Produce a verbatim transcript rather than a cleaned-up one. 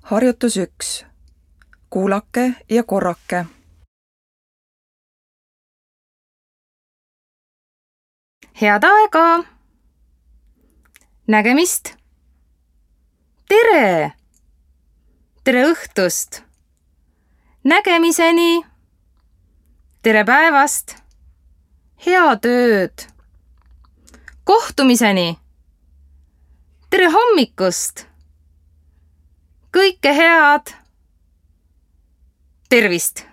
Harjutus üks. Kuulake ja korrake. Head aega! Nägemist! Tere! Tere õhtust! Nägemiseni! Tere päevast! Head ööd! Kohtumiseni! Tere hommikust! Kõike head! Tervist!